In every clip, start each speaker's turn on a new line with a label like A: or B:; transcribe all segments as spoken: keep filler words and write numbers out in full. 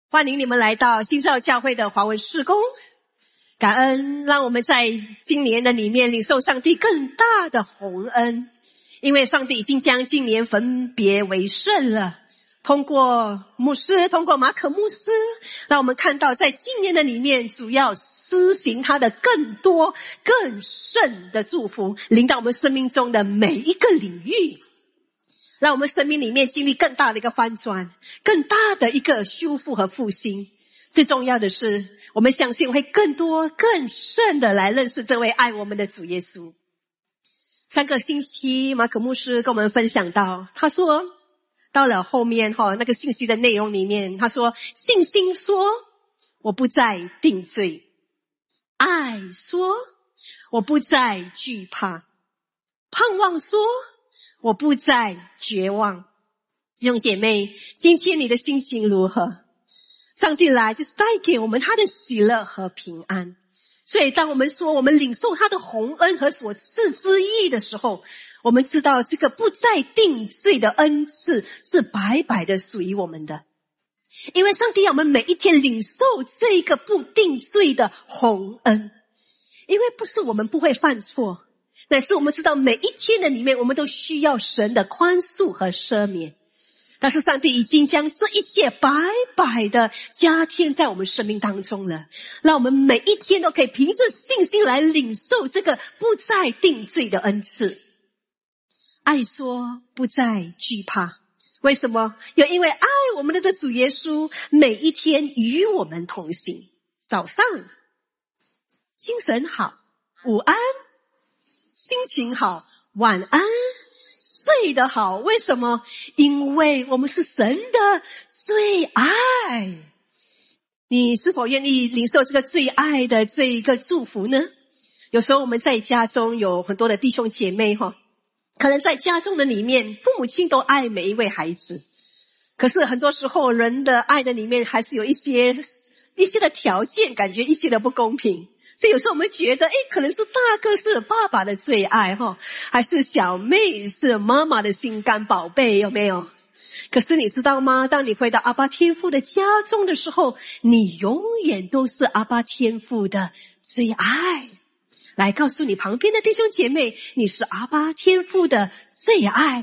A: 欢迎你们来到新造教会的华文事工。感恩让我们在今年的里面领受上帝更大的宏恩，因为上帝已经将今年分别为圣了。通过牧师，通过马可牧师，让我们看到在今年的里面主要施行他的更多更甚的祝福，临到我们生命中的每一个领域，让我们生命里面经历更大的一个翻转，更大的一个修复和复兴。最重要的是，我们相信会更多更深的来认识这位爱我们的主耶稣。上个星期马可牧师跟我们分享到，他说到了后面哈那个信息的内容里面，他说信心说我不再定罪，爱说我不再惧怕，盼望说我不再绝望。弟兄姐妹，今天你的心情如何？上帝来就是带给我们他的喜乐和平安。所以当我们说我们领受他的宏恩和所赐之义的时候，我们知道这个不再定罪的恩赐是白白的属于我们的。因为上帝要我们每一天领受这个不定罪的宏恩。因为不是我们不会犯错，乃是我们知道每一天的里面我们都需要神的宽恕和赦免。但是上帝已经将这一切白白的加添在我们生命当中了，让我们每一天都可以凭着信心来领受这个不再定罪的恩赐。爱说不再惧怕，为什么？又因为爱我们的主耶稣每一天与我们同行。早上精神好，午安心情好，晚安睡得好。为什么？因为我们是神的最爱。你是否愿意领受这个最爱的这一个祝福呢？有时候我们在家中有很多的弟兄姐妹哈，可能在家中的里面父母亲都爱每一位孩子，可是很多时候人的爱的里面还是有一些一些的条件，感觉一些的不公平。所以有时候我们觉得，诶，可能是大哥是爸爸的最爱哈，还是小妹是妈妈的心肝宝贝，有没有？可是你知道吗？当你回到阿爸天父的家中的时候，你永远都是阿爸天父的最爱。来告诉你旁边的弟兄姐妹，你是阿爸天父的最爱。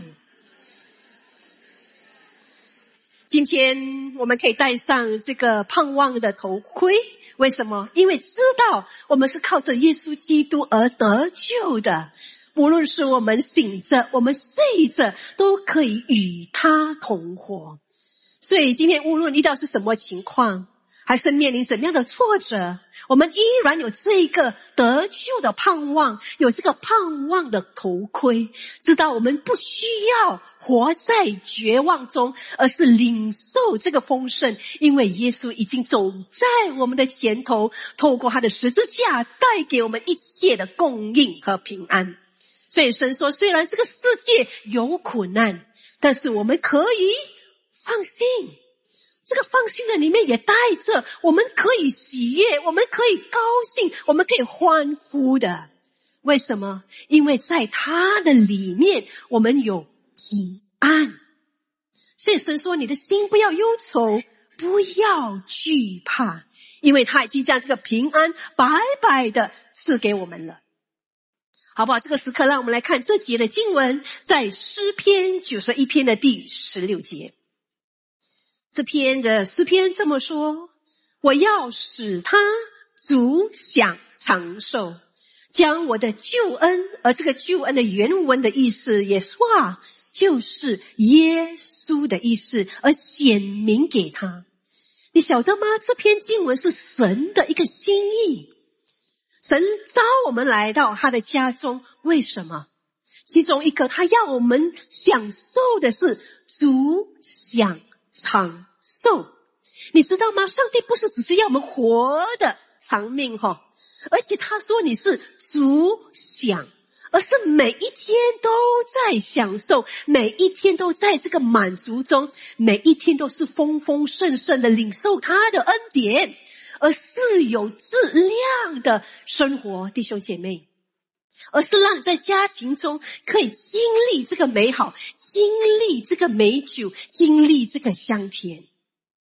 A: 今天我们可以戴上这个盼望的头盔，为什么？因为知道我们是靠着耶稣基督而得救的，无论是我们醒着我们睡着都可以与他同活。所以今天无论遇到是什么情况，还是面临怎样的挫折，我们依然有这个得救的盼望，有这个盼望的头盔，知道我们不需要活在绝望中，而是领受这个丰盛，因为耶稣已经走在我们的前头，透过他的十字架带给我们一切的供应和平安。所以神说，虽然这个世界有苦难，但是我们可以放心。这个放心的里面也带着我们可以喜悦，我们可以高兴，我们可以欢呼的。为什么？因为在他的里面我们有平安。所以神说，你的心不要忧愁，不要惧怕，因为他已经将这个平安白白的赐给我们了。好不好？这个时刻让我们来看这节的经文，在诗篇九十一篇的第十六节。这篇的诗篇这么说，我要使他足享长寿，将我的救恩，而这个救恩的原文的意思也说啊，就是耶稣的意思，而显明给他。你晓得吗？这篇经文是神的一个心意，神召我们来到他的家中，为什么？其中一个他要我们享受的是足享长寿。你知道吗？上帝不是只是要我们活的长命哈，而且他说你是足享，而是每一天都在享受，每一天都在这个满足中，每一天都是丰丰盛盛的领受他的恩典，而是有质量的生活。弟兄姐妹，而是让你在家庭中可以经历这个美好，经历这个美酒，经历这个香甜。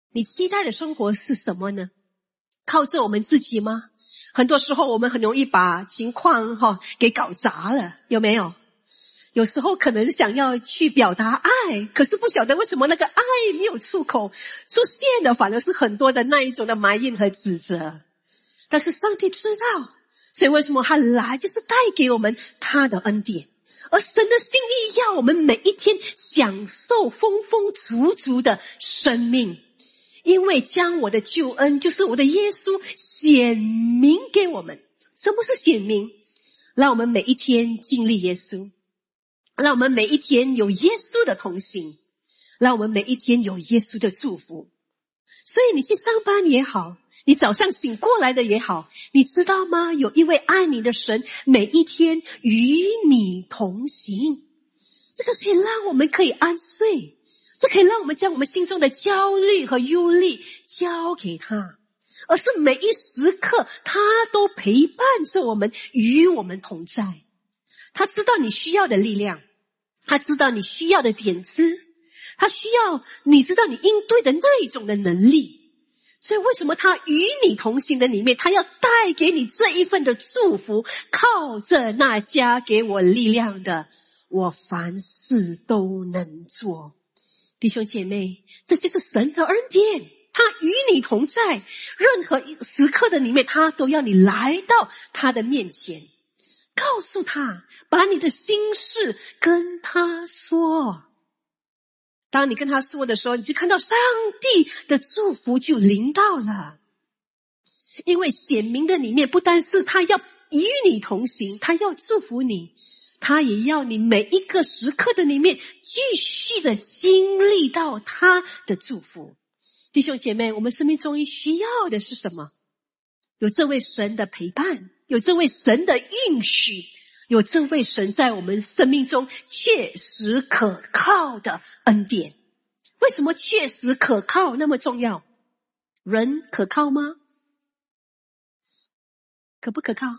A: 你期待的生活是什么呢？靠着我们自己吗？很多时候我们很容易把情况哈、哦、给搞砸了，有没有？有时候可能想要去表达爱，可是不晓得为什么那个爱没有出口，出现的反而是很多的那一种的埋怨和指责。但是上帝知道，所以为什么他来就是带给我们他的恩典，而神的心意要我们每一天享受丰丰足足的生命，因为将我的救恩就是我的耶稣显明给我们。什么是显明？让我们每一天经历耶稣，让我们每一天有耶稣的同行，让我们每一天有耶稣的祝福。所以你去上班也好，你早上醒过来的也好，你知道吗？有一位爱你的神每一天与你同行，这个可以让我们可以安睡，这可以让我们将我们心中的焦虑和忧虑交给他，而是每一时刻他都陪伴着我们，与我们同在。他知道你需要的力量，他知道你需要的点子，他需要你知道你应对的那一种的能力。所以为什么他与你同行的里面，他要带给你这一份的祝福，靠着那加给我力量的，我凡事都能做。弟兄姐妹，这就是神的恩典，他与你同在，任何时刻的里面，他都要你来到他的面前，告诉他，把你的心事跟他说。当你跟他说的时候，你就看到上帝的祝福就临到了。因为显明的里面不单是他要与你同行，他要祝福你，他也要你每一个时刻的里面继续的经历到他的祝福。弟兄姐妹，我们生命中需要的是什么？有这位神的陪伴，有这位神的应许，有这位神在我们生命中确实可靠的恩典。为什么确实可靠那么重要？人可靠吗？可不可靠？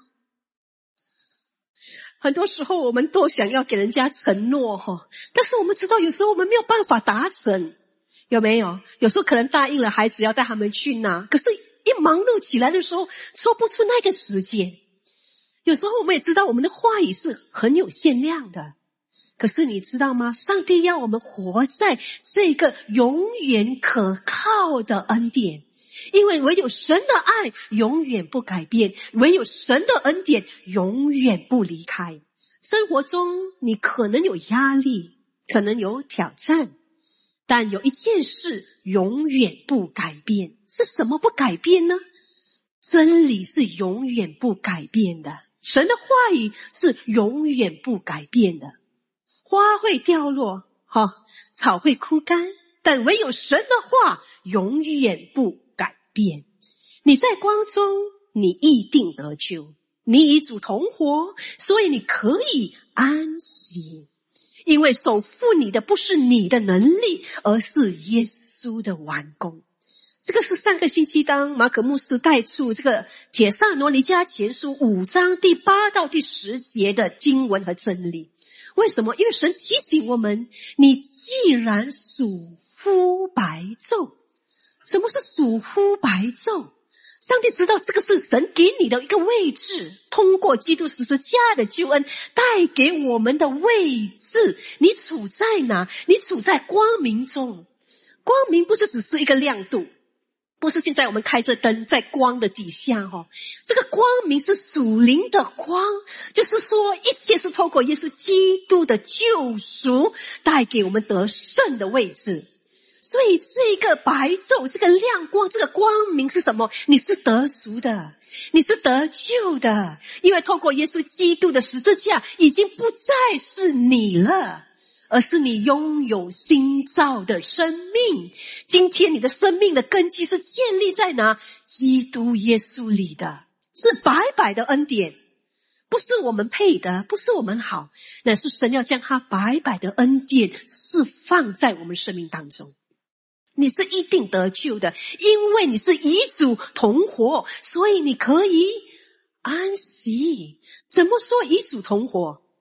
A: 很多时候我们都想要给人家承诺哈，但是我们知道有时候我们没有办法达成，有没有？有时候可能答应了孩子要带他们去哪，可是一忙碌起来的时候说不出那个时间。有时候我们也知道我们的话语是很有限量的，可是你知道吗？上帝要我们活在这个永远可靠的恩典，因为唯有神的爱永远不改变，唯有神的恩典永远不离开。生活中你可能有压力，可能有挑战，但有一件事永远不改变。是什么不改变呢？真理是永远不改变的，神的话语是永远不改变的。花会掉落，哈，草会枯干，但唯有神的话永远不改变。你在光中，你一定得救。你与主同活，所以你可以安息。因为守护你的不是你的能力，而是耶稣的完工。这个是上个星期当马可牧师带出这个帖撒罗尼迦前书五章第八到第十节的经文和真理。为什么？因为神提醒我们，你既然属乎白昼。什么是属乎白昼？上帝知道这个是神给你的一个位置，通过基督十字架的救恩带给我们的位置。你处在哪？你处在光明中。光明不是只是一个亮度，不是现在我们开着灯在光的底下哦，这个光明是属灵的光，就是说一切是透过耶稣基督的救赎带给我们得胜的位置。所以这个白昼，这个亮光，这个光明是什么？你是得赎的，你是得救的，因为透过耶稣基督的十字架已经不再是你了，而是你拥有新造的生命。今天你的生命的根基是建立在哪？基督耶稣里的，是白白的恩典，不是我们配的，不是我们好，乃是神要将他白白的恩典释放在我们生命当中。你是一定得救的，因为你是与主同活，所以你可以安息。怎么说与主同活？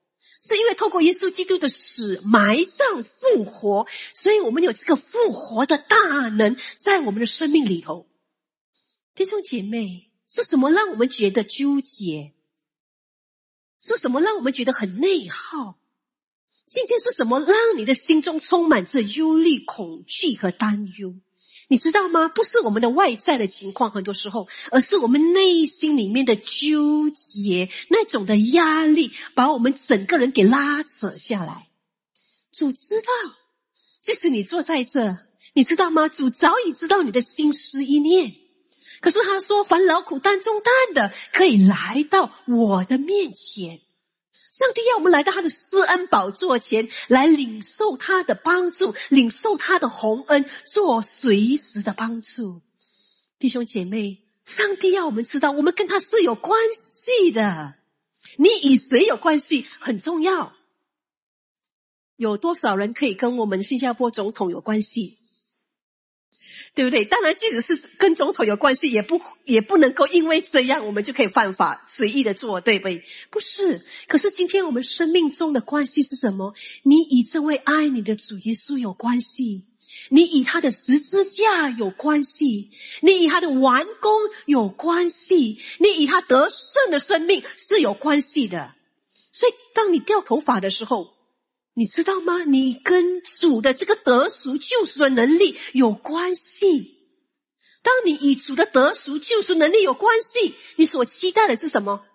A: 是因为透过耶稣基督的死、埋葬、复活，所以我们有这个复活的大能在我们的生命里头。弟兄姐妹，是什么让我们觉得纠结？是什么让我们觉得很内耗？今天是什么让你的心中充满着忧虑、恐惧和担忧？你知道吗？不是我们的外在的情况，很多时候，而是我们内心里面的纠结，那种的压力，把我们整个人给拉扯下来。主知道，即使你坐在这，你知道吗？主早已知道你的心思意念。可是他说，凡劳苦担重担的，可以来到我的面前。上帝要我们来到他的施恩宝座前，来领受他的帮助，领受他的宏恩，做随时的帮助。弟兄姐妹，上帝要我们知道，我们跟他是有关系的。你与谁有关系很重要。有多少人可以跟我们新加坡总统有关系？对不对？当然即使是跟总统有关系，也不也不能够因为这样我们就可以犯法随意的做，对不对？不是。可是今天我们生命中的关系是什么？你与这位爱你的主耶稣有关系，你与他的十字架有关系，你与他的完工有关系，你与他得胜的生命是有关系的。所以当你掉头发的时候，你知道吗？你跟主的这个得赎救赎的能力有关系。当你与主的得赎救赎能力有关系，你所期待的是什么？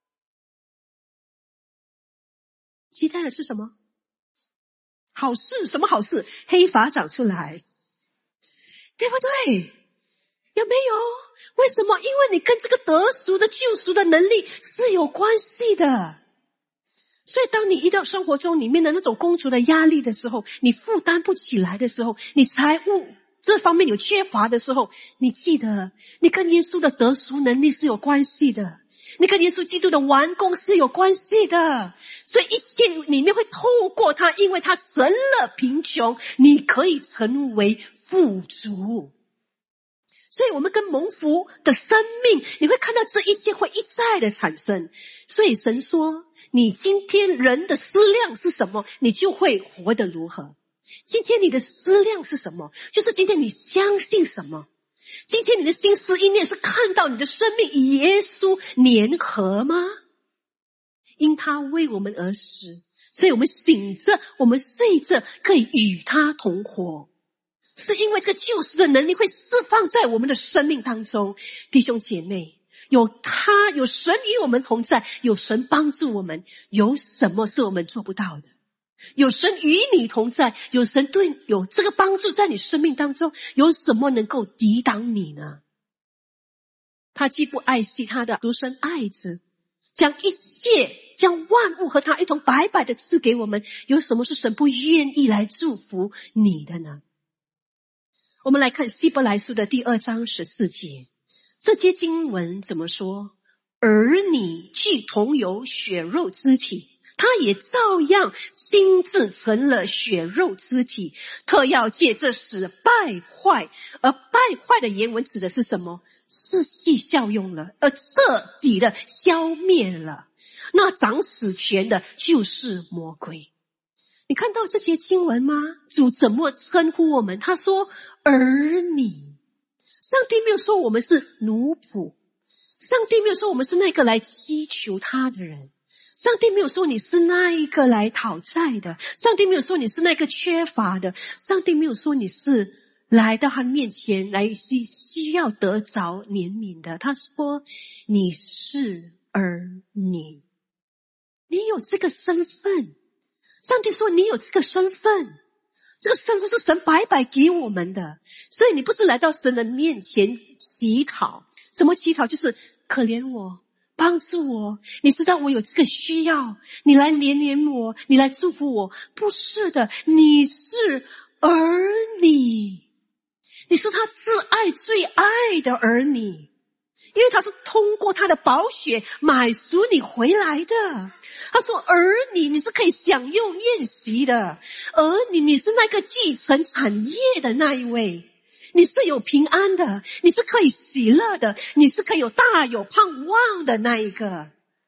A: 期待的是什么？好事。什么好事？黑发长出来，对不对？有没有？为什么？因为你跟这个得赎的救赎的能力是有关系的。所以当你遇到生活中里面的那种工作的压力的时候，你负担不起来的时候，你财务这方面有缺乏的时候，你记得你跟耶稣的得赎能力是有关系的，你跟耶稣基督的完工是有关系的。所以一切里面会透过他，因为他成了贫穷，你可以成为富足。所以我们跟蒙福的生命，你会看到这一切会一再的产生。所以神说，你今天人的思量是什么，你就会活得如何。今天你的思量是什么，就是今天你相信什么。今天你的心思意念是看到你的生命与耶稣联合吗？因他为我们而死，所以我们醒着，我们睡着，可以与他同活。是因为这个救赎的能力会释放在我们的生命当中。弟兄姐妹，有他，有神与我们同在，有神帮助我们，有什么是我们做不到的？有神与你同在，有神对有这个帮助在你生命当中，有什么能够抵挡你呢？他既不爱惜他的独生爱子，将一切将万物和他一同白白的赐给我们，有什么是神不愿意来祝福你的呢？我们来看希伯来书的第二章十四节，这节经文怎么说？儿女既同有血肉之体，他也照样亲自成了血肉之体，特要借这死败坏。而败坏的原文指的是什么？失去效用了，而彻底的消灭了。那掌死权的就是魔鬼。你看到这节经文吗？主怎么称呼我们？他说儿女。上帝没有说我们是奴仆，上帝没有说我们是那个来祈求他的人，上帝没有说你是那一个来讨债的，上帝没有说你是那个缺乏的，上帝没有说你是来到他面前来需需要得着怜悯的。他说你是儿女，你有这个身份。上帝说你有这个身份，这个身份是神白白给我们的，所以你不是来到神的面前乞讨。什么乞讨？就是可怜我，帮助我，你知道我有这个需要，你来怜怜我，你来祝福我。不是的，你是儿女，你是他至爱最爱的儿女，因为他是通过他的宝血买赎你回来的。他说儿女你是可以享用宴席的，儿女你是那个继承产业的那一位，你是有平安的，你是可以喜乐的，你是可以有大有盼望的那一个。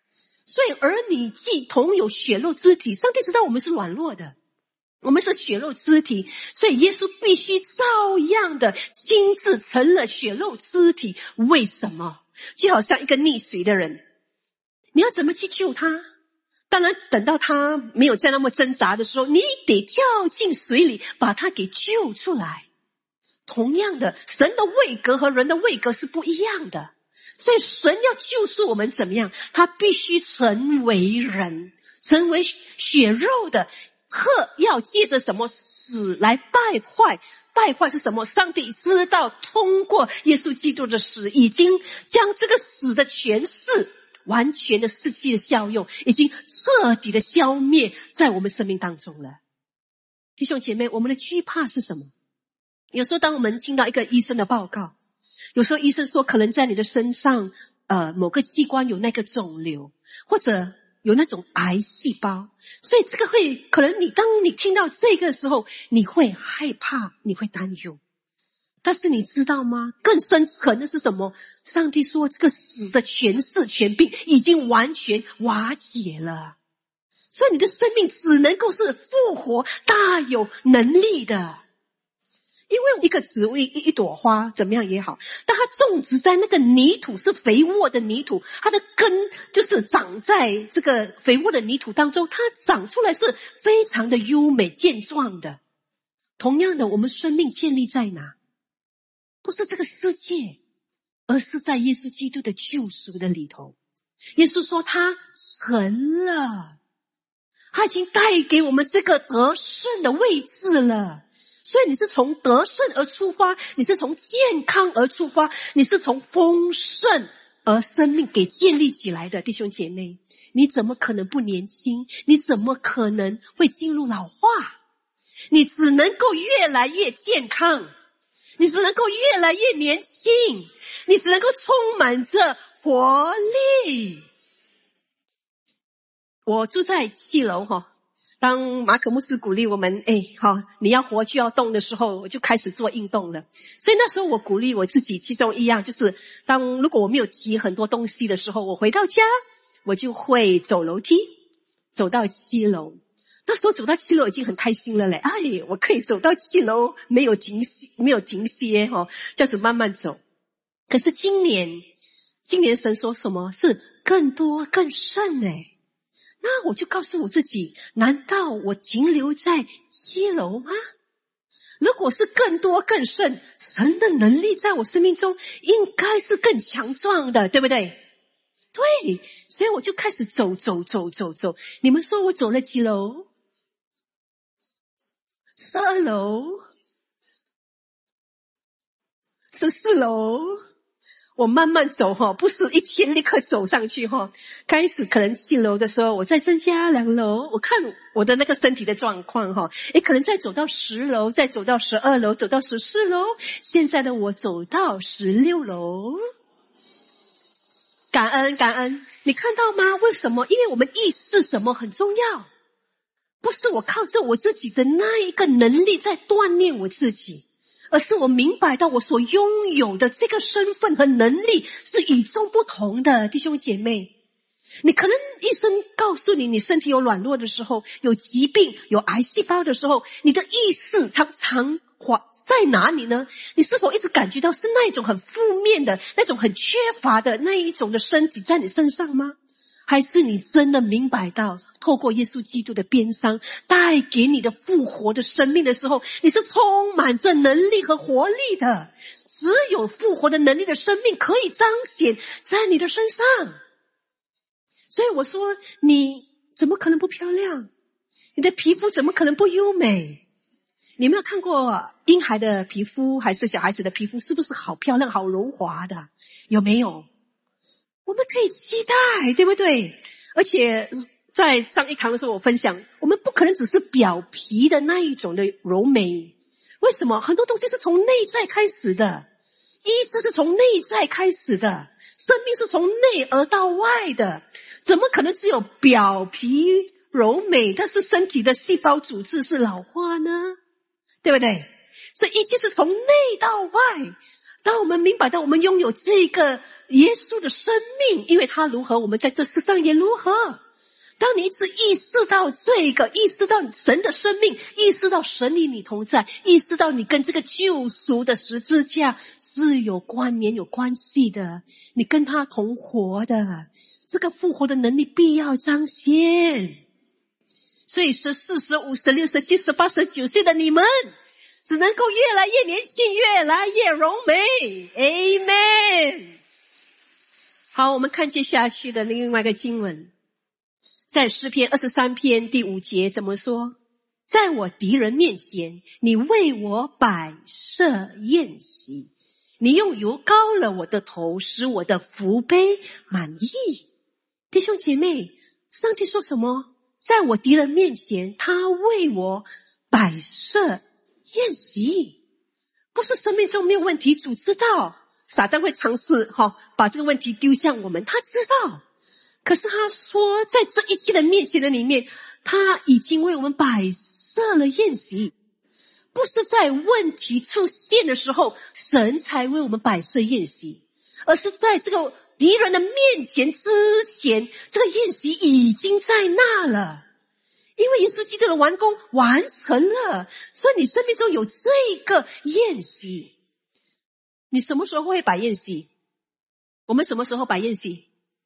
A: 所以儿女既同有血肉之体，上帝知道我们是软弱的，我们是血肉之体，所以耶稣必须照样的亲自成了血肉之体。为什么？就好像一个溺水的人，你要怎么去救他？当然等到他没有再那么挣扎的时候，你得跳进水里把他给救出来。同样的，神的位格和人的位格是不一样的，所以神要救赎我们怎么样？他必须成为人，成为血肉的，特要借着什么死来败坏。败坏是什么？上帝知道通过耶稣基督的死，已经将这个死的权势完全的失去的效用，已经彻底的消灭在我们生命当中了。弟兄姐妹，我们的惧怕是什么？有时候当我们听到一个医生的报告，有时候医生说可能在你的身上呃某个器官有那个肿瘤，或者有那种癌细胞，所以这个会可能你当你听到这个时候，你会害怕，你会担忧。但是你知道吗？更深层的是什么？上帝说这个死的权势权柄已经完全瓦解了，所以你的生命只能够是复活大有能力的。因为一个植物 一, 一朵花怎么样也好，当它种植在那个泥土是肥沃的泥土，它的根就是长在这个肥沃的泥土当中，它长出来是非常的优美健壮的。同样的，我们生命建立在哪？不是这个世界，而是在耶稣基督的救赎的里头。耶稣说他成了，他已经带给我们这个得胜的位置了。所以你是从得胜而出发，你是从健康而出发，你是从丰盛而生命给建立起来的。弟兄姐妹，你怎么可能不年轻？你怎么可能会进入老化？你只能够越来越健康，你只能够越来越年轻，你只能够充满着活力。我住在七楼哈，当马可牧师鼓励我们，哎，好，你要活就要动的时候，我就开始做运动了。所以那时候我鼓励我自己，其中一样就是，当如果我没有提很多东西的时候，我回到家，我就会走楼梯，走到七楼。那时候走到七楼已经很开心了嘞，哎，我可以走到七楼，没有停歇，没有停歇哈，这样子慢慢走。可是今年，今年神说什么？是更多更胜哎。那我就告诉我自己，难道我停留在七楼吗？如果是更多更胜，神的能力在我生命中应该是更强壮的，对不对？对，所以我就开始走走走走走。你们说我走了几楼？十二楼，十四楼。我慢慢走哈，不是一天立刻走上去哈。开始可能七楼的时候，我再增加两楼，我看我的那个身体的状况哈，诶，可能再走到十楼，再走到十二楼，走到十四楼。现在的我走到十六楼。感恩感恩，你看到吗？为什么？因为我们意识什么很重要，不是我靠着我自己的那一个能力在锻炼我自己，而是我明白到我所拥有的这个身份和能力是与众不同的。弟兄姐妹，你可能医生告诉你你身体有软弱的时候，有疾病，有癌细胞的时候，你的意识常常在哪里呢？你是否一直感觉到是那一种很负面的，那种很缺乏的那一种的身体在你身上吗？还是你真的明白到透过耶稣基督的鞭伤带给你的复活的生命的时候，你是充满着能力和活力的。只有复活的能力的生命可以彰显在你的身上。所以我说，你怎么可能不漂亮？你的皮肤怎么可能不优美？你有没有看过婴孩的皮肤还是小孩子的皮肤，是不是好漂亮好柔滑的？有没有？我们可以期待，对不对？而且在上一堂的时候我分享，我们不可能只是表皮的那一种的柔美。为什么？很多东西是从内在开始的，医治是从内在开始的，生命是从内而到外的，怎么可能只有表皮柔美，但是身体的细胞组织是老化呢？对不对？所以一切是从内到外。 当我们明白到我们拥有这个耶稣的生命，因为他如何，我们在这世上也如何。当你一直意识到这个，意识到神的生命，意识到神与你同在，意识到你跟这个救赎的十字架是有关联有关系的，你跟他同活的，这个复活的能力必要彰显。所以十四、十五、十六、十七、十八、十九岁的你们只能够越来越年轻，越来越柔美。 Amen。 好，我们看接下去的另外一个经文，在诗篇二十三篇第五节怎么说？在我敌人面前，你为我摆设宴席，你用油膏了我的头，使我的福杯满溢。弟兄姐妹，上帝说什么？在我敌人面前，他为我摆设宴席。不是生命中没有问题，主知道撒旦会尝试、哦、把这个问题丢向我们，他知道。可是他说在这一切的面前的里面，他已经为我们摆设了宴席。不是在问题出现的时候神才为我们摆设宴席，而是在这个敌人的面前之前，这个宴席已经在那了。因为耶稣基督的完工完成了，所以你生命中有这个宴席。你什么时候会摆宴席？我们什么时候摆宴席？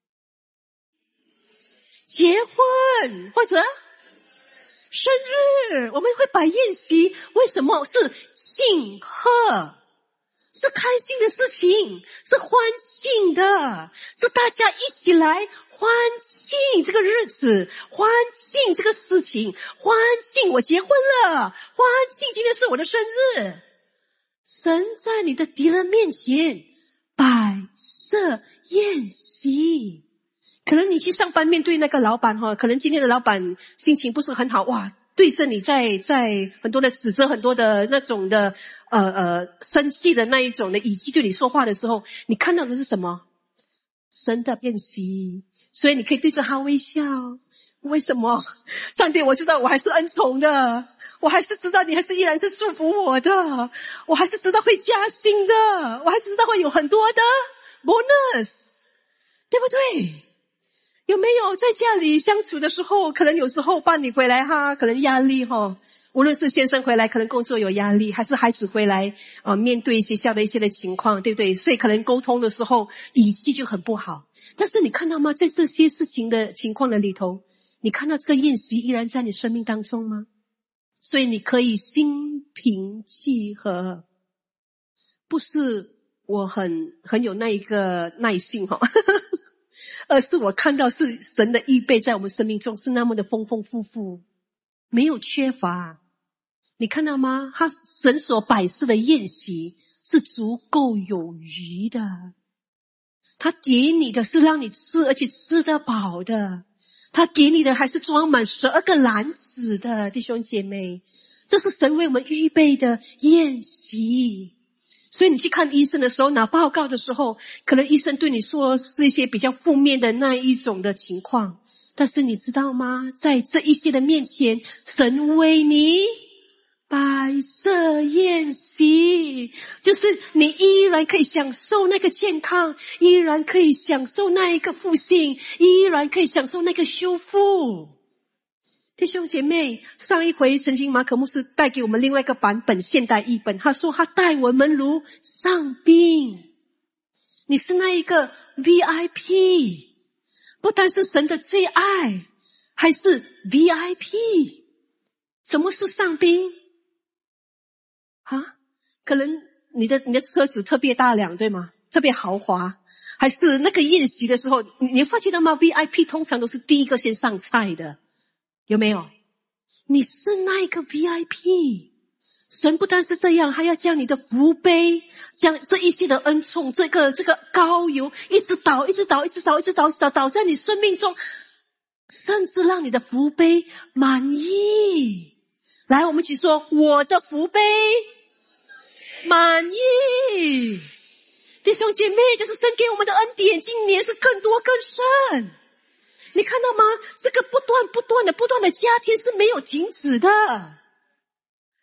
A: 结婚或者生日，我们会摆宴席。为什么？是庆贺，是开心的事情，是欢庆的，是大家一起来欢庆这个日子，欢庆这个事情，欢庆我结婚了，欢庆今天是我的生日。神在你的敌人面前摆设宴席。可能你去上班面对那个老板哈，可能今天的老板心情不是很好，哇，对着你在在很多的指责，很多的那种的呃呃生气的那一种的语气对你说话的时候，你看到的是什么？神的宴席。所以你可以对着他微笑。为什么？上帝，我知道我还是恩宠的，我还是知道你还是依然是祝福我的，我还是知道会加薪的，我还是知道会有很多的 bonus， 对不对？有没有在家里相处的时候，可能有时候伴侣回来哈，可能压力哈，无论是先生回来可能工作有压力，还是孩子回来呃，面对学校的一些的情况，对不对？所以可能沟通的时候语气就很不好。但是你看到吗？在这些事情的情况的里头，你看到这个宴席依然在你生命当中吗？所以你可以心平气和。不是我很很有那一个耐性哈而是我看到是神的预备在我们生命中是那么的丰丰富富，没有缺乏。你看到吗？他神所摆设的宴席是足够有余的，他给你的是让你吃，而且吃得饱的，他给你的还是装满十二个篮子的。弟兄姐妹，这是神为我们预备的宴席。所以你去看医生的时候，拿报告的时候，可能医生对你说是一些比较负面的那一种的情况，但是你知道吗？在这一些的面前，神为你摆设宴席，就是你依然可以享受那个健康，依然可以享受那一个复兴，依然可以享受那个修复。弟兄姐妹，上一回曾经马可牧师带给我们另外一个版本现代译本，他说他待我们如上宾。你是那一个 V I P， 不单是神的最爱，还是 V I P。 什么是上宾啊？可能你的你的车子特别大辆，对吗？特别豪华，还是那个宴席的时候，你你发觉到吗？ V I P 通常都是第一个先上菜的，有没有？你是那一个 V I P。 神不单是这样，还要将你的福杯，将这一些的恩宠，这个这个膏油一直倒一直倒一直倒一直倒一直倒倒在你生命中，甚至让你的福杯满溢。来，我们一起说，我的福杯满溢。弟兄姐妹，这是神给我们的恩典，今年是更多更深。你看到吗？这个不断不断的不断的加添是没有停止的。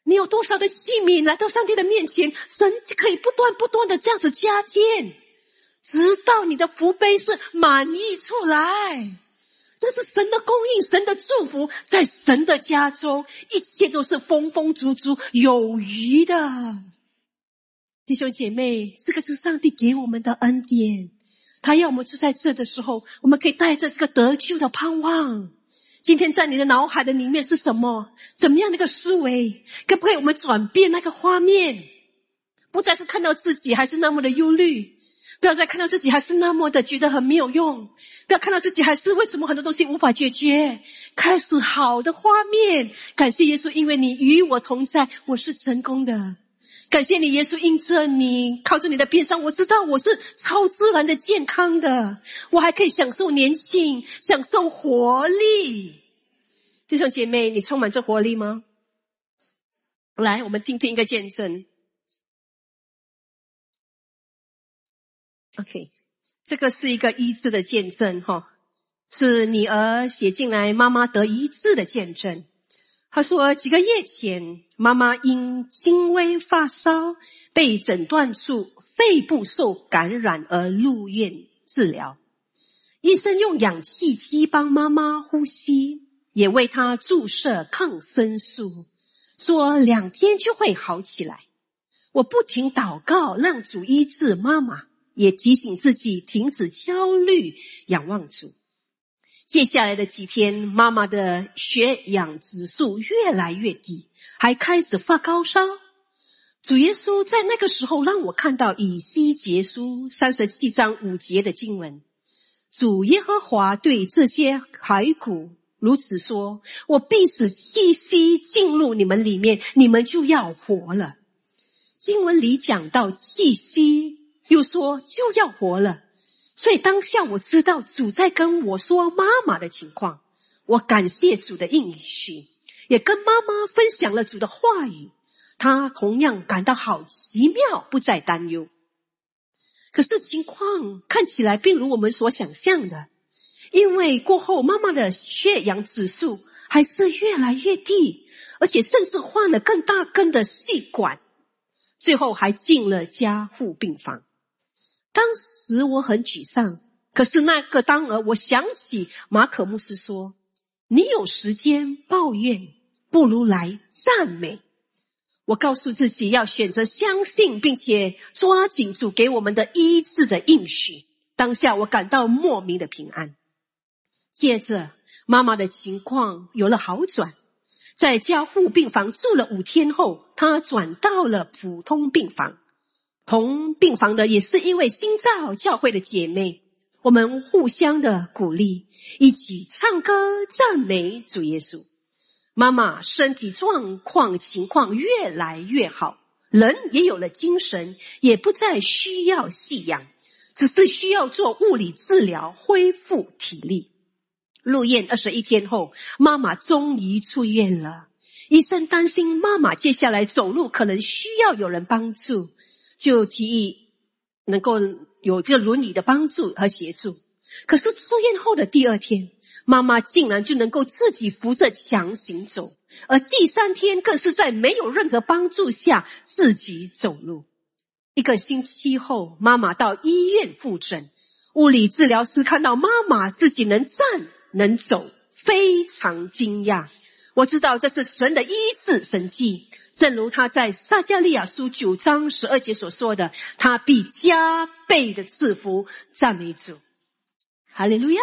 A: 你有多少的器皿来到上帝的面前，神可以不断不断的这样子加添，直到你的福杯是满溢出来。这是神的供应，神的祝福，在神的家中，一切都是丰丰足足有余的。弟兄姐妹，这个是上帝给我们的恩典，他要我们住在这的时候，我们可以带着这个得救的盼望。今天在你的脑海的里面是什么？怎么样的一个思维？可不可以我们转变那个画面？不再是看到自己还是那么的忧虑，不要再看到自己还是那么的觉得很没有用，不要看到自己还是为什么很多东西无法解决，开始好的画面。感谢耶稣，因为你与我同在，我是成功的。感谢你耶稣，因着你靠着你的鞭伤，我知道我是超自然的健康的，我还可以享受年轻，享受活力。弟兄姐妹，你充满着活力吗？来，我们听听一个见证。OK， 这个是一个医治的见证哈，是女儿写进来妈妈得医治的见证。他说几个月前，妈妈因轻微发烧被诊断出肺部受感染而入院治疗。医生用氧气机帮妈妈呼吸，也为她注射抗生素，说两天就会好起来。我不停祷告，让主医治妈妈，也提醒自己停止焦虑，仰望主。接下来的几天，妈妈的血氧指数越来越低，还开始发高烧。主耶稣在那个时候让我看到以西结书三十七章五节的经文，主耶和华对这些骸骨如此说，我必使气息进入你们里面，你们就要活了。经文里讲到气息，又说就要活了，所以当下我知道主在跟我说妈妈的情况，我感谢主的应许，也跟妈妈分享了主的话语，她同样感到好奇妙，不再担忧。可是情况看起来并如我们所想象的，因为过后妈妈的血氧指数还是越来越低，而且甚至换了更大根的细管，最后还进了加护病房。当时我很沮丧，可是那个当儿我想起马可牧师说，你有时间抱怨，不如来赞美。我告诉自己要选择相信，并且抓紧主给我们的医治的应许。当下我感到莫名的平安。接着妈妈的情况有了好转，在加护病房住了五天后，她转到了普通病房。同病房的也是一位新造教会的姐妹，我们互相的鼓励，一起唱歌赞美主耶稣。妈妈身体状况情况越来越好，人也有了精神，也不再需要吸氧，只是需要做物理治疗恢复体力。入院二十一天后，妈妈终于出院了。医生担心妈妈接下来走路可能需要有人帮助，就提议能够有这个轮椅的帮助和协助。可是出院后的第二天，妈妈竟然就能够自己扶着墙行走，而第三天更是在没有任何帮助下自己走路。一个星期后，妈妈到医院复诊，物理治疗师看到妈妈自己能站能走，非常惊讶。我知道这是神的医治神迹，正如他在撒迦利亚书九章十二节所说的，他必加倍的赐福。赞美主，哈利路亚。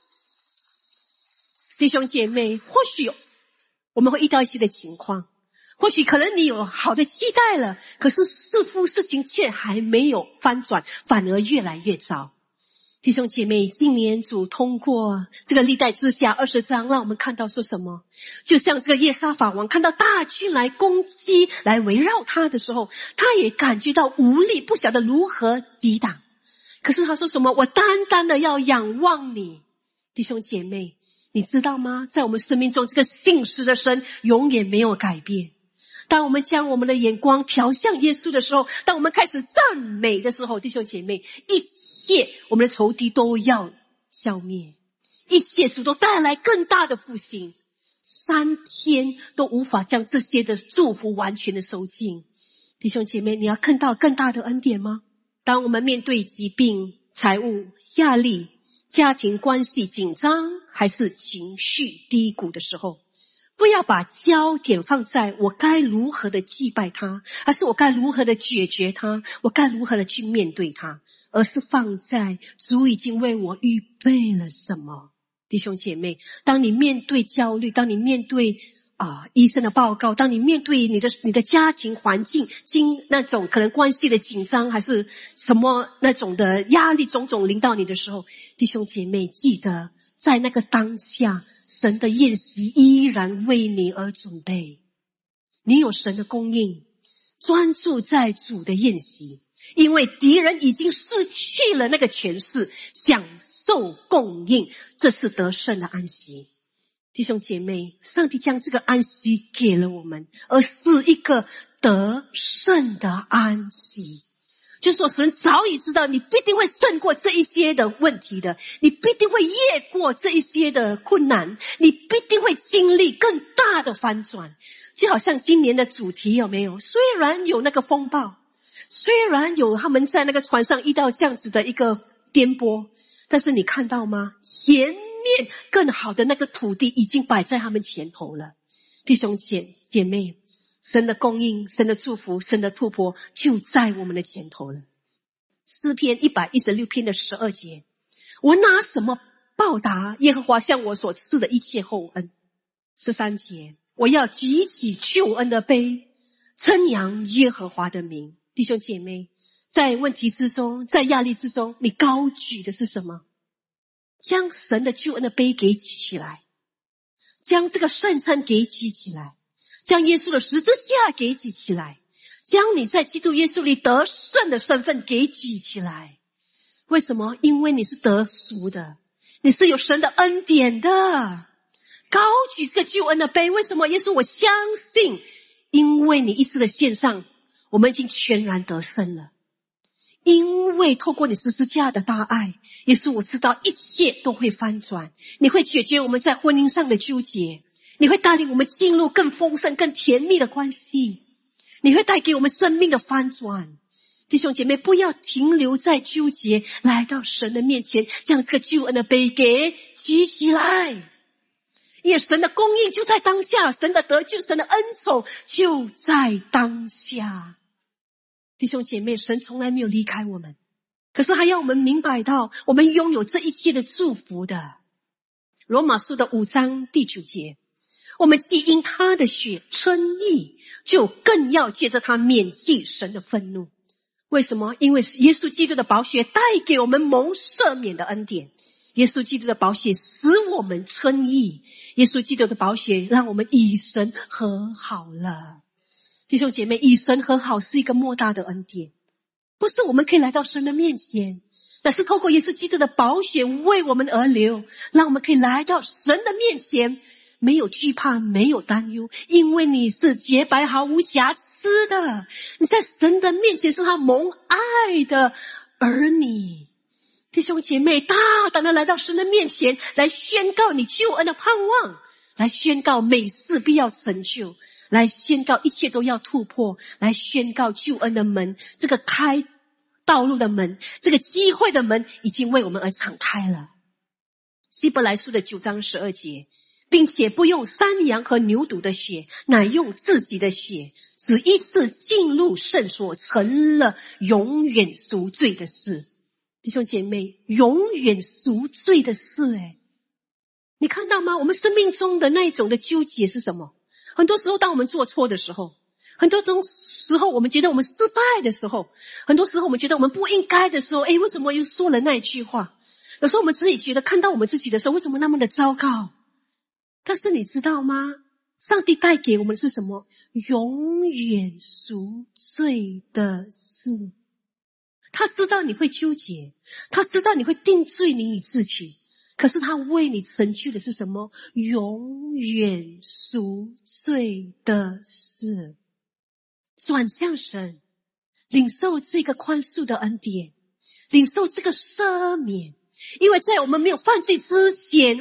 A: 弟兄姐妹，或许我们会遇到一些的情况，或许可能你有好的期待了，可是似乎事情却还没有翻转，反而越来越糟。弟兄姐妹，今年主通过这个历代志下二十章让我们看到说什么，就像这个耶沙法王看到大军来攻击来围绕他的时候，他也感觉到无力，不晓得如何抵挡。可是他说什么？我单单的要仰望你。弟兄姐妹，你知道吗？在我们生命中，这个信实的神永远没有改变。当我们将我们的眼光调向耶稣的时候，当我们开始赞美的时候，弟兄姐妹，一切我们的仇敌都要消灭，一切主都带来更大的复兴。 三天都无法将这些的祝福完全的收尽。弟兄姐妹，你要看到更大的恩典吗？当我们面对疾病、财务、压力、家庭关系紧张，还是情绪低谷的时候，不要把焦点放在我该如何的祭拜他，而是我该如何的解决他，我该如何的去面对他，而是放在主已经为我预备了什么。弟兄姐妹，当你面对焦虑，当你面对啊、呃、医生的报告，当你面对你的你的家庭环境经那种可能关系的紧张，还是什么那种的压力种种临到你的时候，弟兄姐妹，记得在那个当下，神的宴席依然为你而准备。你有神的供应，专注在主的宴席，因为敌人已经失去了那个权势，享受供应，这是得胜的安息。弟兄姐妹，上帝将这个安息给了我们，而是一个得胜的安息。就是说神早已知道你必定会胜过这一些的问题的，你必定会越过这一些的困难，你必定会经历更大的翻转。就好像今年的主题有没有？虽然有那个风暴，虽然有他们在那个船上遇到这样子的一个颠簸，但是你看到吗？前面更好的那个土地已经摆在他们前头了。弟兄姐姐妹，神的供应，神的祝福，神的突破就在我们的前头了。诗篇一百一十六篇的十二节，我拿什么报答耶和华向我所赐的一切厚恩？十三节，我要举起救恩的杯，称扬耶和华的名。弟兄姐妹，在问题之中，在压力之中，你高举的是什么？将神的救恩的杯给举起来，将这个圣餐给举起来，将耶稣的十字架给举起来，将你在基督耶稣里得胜的身份给举起来。为什么？因为你是得赎的，你是有神的恩典的。高举这个救恩的杯，为什么？耶稣，我相信，因为你一次的献上，我们已经全然得胜了。因为透过你十字架的大爱，耶稣，我知道一切都会翻转，你会解决我们在婚姻上的纠结，你会带领我们进入更丰盛更甜蜜的关系，你会带给我们生命的翻转。弟兄姐妹，不要停留在纠结，来到神的面前，将这个救恩的杯给举起来，因为神的供应就在当下，神的得救，神的恩宠就在当下。弟兄姐妹，神从来没有离开我们，可是还要我们明白到我们拥有这一切的祝福的。罗马书的五章第九节，我们既因他的血称义，就更要借着他免去神的愤怒。为什么？因为耶稣基督的宝血带给我们蒙赦免的恩典，耶稣基督的宝血使我们称义，耶稣基督的宝血让我们与神和好了。弟兄姐妹，与神和好是一个莫大的恩典，不是我们可以来到神的面前，但是透过耶稣基督的宝血为我们而流，让我们可以来到神的面前，没有惧怕，没有担忧，因为你是洁白毫无瑕疵的，你在神的面前是他蒙爱的儿女。弟兄姐妹，大胆的来到神的面前，来宣告你救恩的盼望，来宣告美事必要成就，来宣告一切都要突破，来宣告救恩的门，这个开道路的门，这个机会的门已经为我们而敞开了。希伯来书的九章十二节，并且不用山羊和牛犊的血，乃用自己的血，只一次进入圣所，成了永远赎罪的事。弟兄姐妹，永远赎罪的事，诶你看到吗？我们生命中的那一种的纠结是什么？很多时候当我们做错的时候，很多种时候我们觉得我们失败的时候，很多时候我们觉得我们不应该的时候，诶为什么又说了那一句话？有时候我们自己觉得看到我们自己的时候，为什么那么的糟糕？但是你知道吗？上帝带给我们是什么？永远赎罪的事。他知道你会纠结，他知道你会定罪你自己，可是他为你成就的是什么？永远赎罪的事。转向神，领受这个宽恕的恩典，领受这个赦免，因为在我们没有犯罪之前，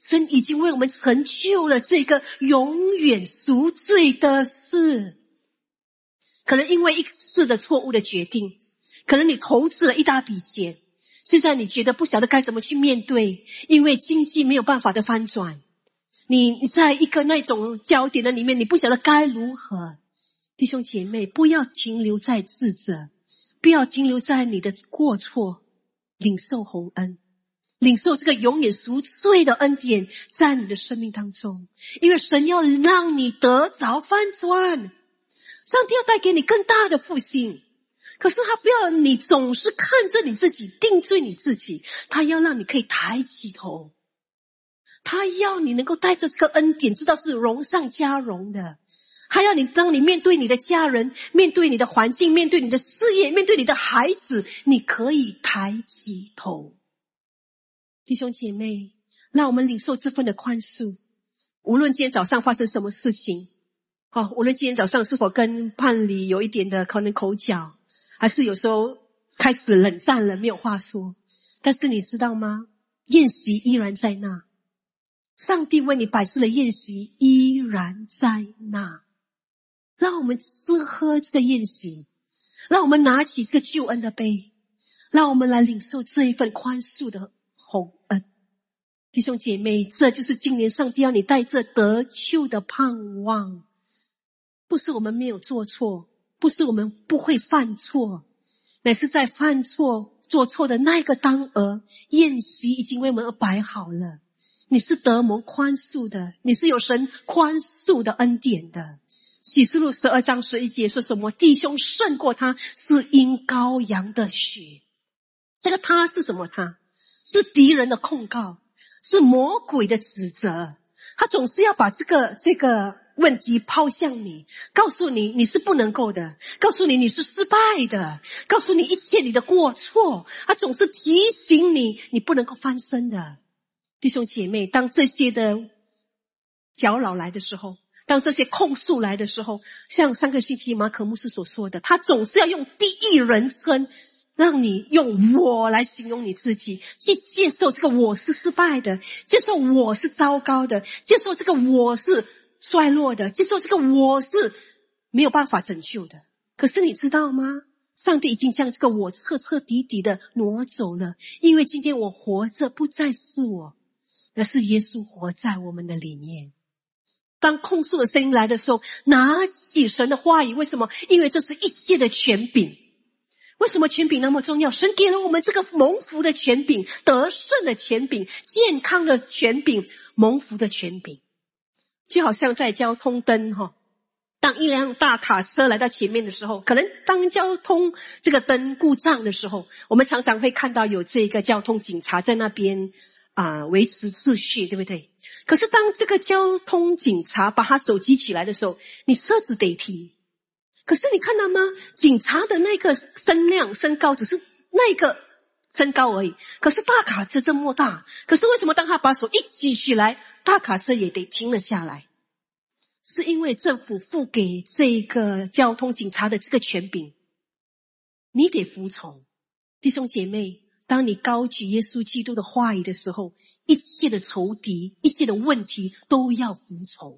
A: 神已经为我们成就了这个永远赎罪的事。可能因为一次的错误的决定，可能你投资了一大笔钱，现在你觉得不晓得该怎么去面对，因为经济没有办法的翻转，你你在一个那种焦点的里面，你不晓得该如何。弟兄姐妹，不要停留在自责，不要停留在你的过错，领受洪恩，领受这个永远赎罪的恩典在你的生命当中，因为神要让你得着翻转，上帝要带给你更大的复兴。可是他不要你总是看着你自己，定罪你自己，他要让你可以抬起头，他要你能够带着这个恩典，知道是荣上加荣的。他要你，当你面对你的家人，面对你的环境，面对你的事业，面对你的孩子，你可以抬起头。弟兄姐妹，让我们领受这份的宽恕。无论今天早上发生什么事情，哦，无论今天早上是否跟伴侣有一点的可能口角，还是有时候开始冷战了，没有话说，但是你知道吗？宴席依然在那，上帝为你摆设的宴席依然在那。让我们吃喝这个宴席，让我们拿起这个救恩的杯，让我们来领受这一份宽恕的洪恩。弟兄姐妹，这就是今年上帝要你带着得救的盼望。不是我们没有做错，不是我们不会犯错，乃是在犯错做错的那个当儿，宴席已经为我们而摆好了。你是得蒙宽恕的，你是有神宽恕的恩典的。启示录十二章十一节说什么？弟兄胜过他，是因羔羊的血。这个他是什么？他是敌人的控告，是魔鬼的指责。他总是要把这个这个问题抛向你，告诉你你是不能够的，告诉你你是失败的，告诉你一切你的过错。他总是提醒你你不能够翻身的。弟兄姐妹，当这些的搅扰来的时候，当这些控诉来的时候，像上个星期马可牧师所说的，他总是要用第一人称，让你用我来形容你自己，去接受这个我是失败的，接受我是糟糕的，接受这个我是衰落的，接受这个我是没有办法拯救的。可是你知道吗？上帝已经将这个我彻彻底底的挪走了，因为今天我活着不再是我，而是耶稣活在我们的里面。当控诉的声音来的时候，拿起神的话语。为什么？因为这是一切的权柄。为什么权柄那么重要？神给了我们这个蒙福的权柄，得胜的权柄，健康的权柄，蒙福的权柄。就好像在交通灯哈，当一辆大卡车来到前面的时候，可能当交通这个灯故障的时候，我们常常会看到有这个交通警察在那边啊、呃、维持秩序，对不对？可是当这个交通警察把他手机起来的时候，你车子得停。可是你看到吗？警察的那个身量身高只是那个身高而已，可是大卡车这么大，可是为什么当他把手一举起来，大卡车也得停了下来？是因为政府付给这个交通警察的这个权柄，你得服从。弟兄姐妹，当你高举耶稣基督的话语的时候，一切的仇敌，一切的问题都要服从。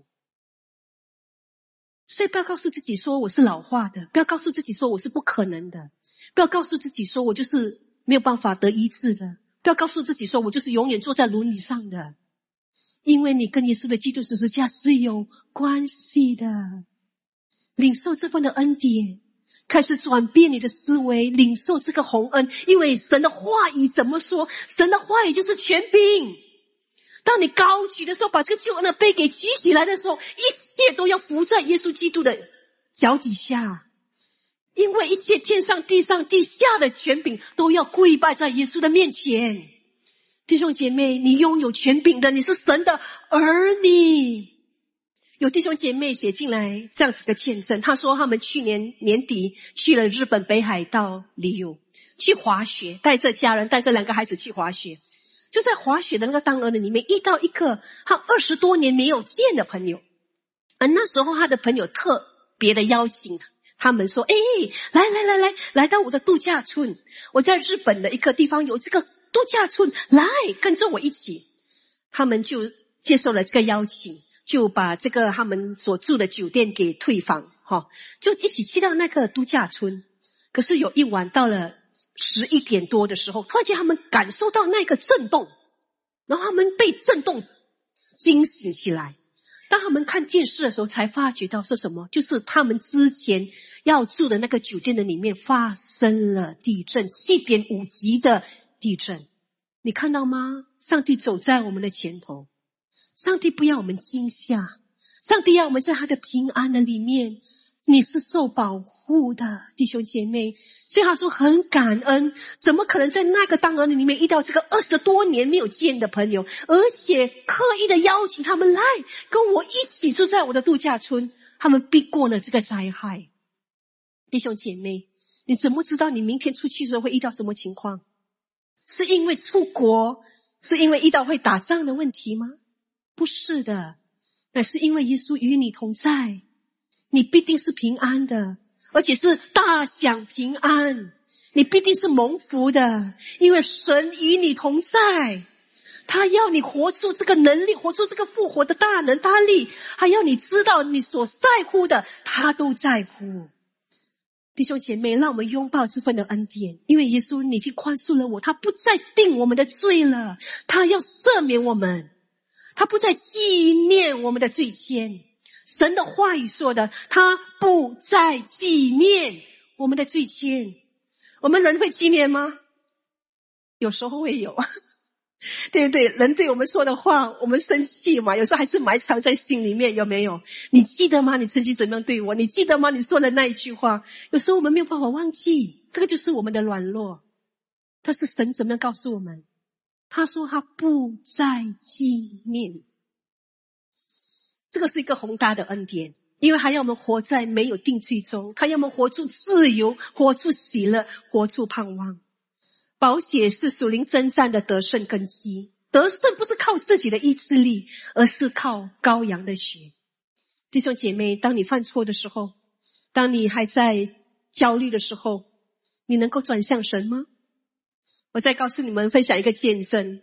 A: 所以不要告诉自己说我是老化的，不要告诉自己说我是不可能的，不要告诉自己说我就是没有办法得医治的，不要告诉自己说我就是永远坐在轮椅上的。因为你跟耶稣的基督十字架是有关系的。领受这份的恩典，开始转变你的思维，领受这个洪恩。因为神的话语怎么说？神的话语就是权柄。当你高举的时候，把这个救恩的杯给举起来的时候，一切都要服在耶稣基督的脚底下。因为一切天上地上地下的权柄都要跪拜在耶稣的面前。弟兄姐妹，你拥有权柄的，你是神的儿女。有弟兄姐妹写进来这样子的见证，他说他们去年年底去了日本北海道旅游，去滑雪，带着家人带着两个孩子去滑雪。就在滑雪的那个当儿的里面，遇到一个他二十多年没有见的朋友，而那时候他的朋友特别的邀请他们说，哎，来来来来，来到我的度假村，我在日本的一个地方有这个度假村，来跟着我一起。 他们就接受了这个邀请，就把这个他们所住的酒店给退房，哈，就一起去到那个度假村。可是有一晚到了十一点多的时候，突然间他们感受到那个震动，然后他们被震动惊醒起来。当他们看电视的时候，才发觉到说什么，就是他们之前要住的那个酒店的里面发生了地震， 七点五 级的地震。你看到吗？上帝走在我们的前头，上帝不要我们惊吓，上帝要我们在他的平安的里面，你是受保护的，弟兄姐妹。所以他说很感恩，怎么可能在那个当儿里面遇到这个二十多年没有见的朋友，而且刻意的邀请他们来跟我一起住在我的度假村，他们避过了这个灾害。弟兄姐妹，你怎么知道你明天出去的时候会遇到什么情况？是因为出国，是因为遇到会打仗的问题吗？不是的，乃是因为耶稣与你同在，你必定是平安的，而且是大享平安。你必定是蒙福的，因为神与你同在，他要你活出这个能力，活出这个复活的大能大力，还要你知道你所在乎的他都在乎。弟兄姐妹，让我们拥抱这份的恩典，因为耶稣你已经宽恕了我，他不再定我们的罪了，他要赦免我们，他不再纪念我们的罪愆。神的话语说的，他不再纪念我们的罪愆。我们人会纪念吗？有时候会有，对不对？人对我们说的话，我们生气嘛，有时候还是埋藏在心里面，有没有？你记得吗？你曾经怎么样对我？你记得吗？你说的那一句话，有时候我们没有办法忘记，这个就是我们的软弱。但是神怎么样告诉我们？他说他不再纪念。这个是一个宏大的恩典，因为他要我们活在没有定罪中，他要我们活出自由，活出喜乐，活出盼望。宝血是属灵征战的得胜根基，得胜不是靠自己的意志力，而是靠羔羊的血。弟兄姐妹，当你犯错的时候，当你还在焦虑的时候，你能够转向神吗？我再告诉你们，分享一个见证。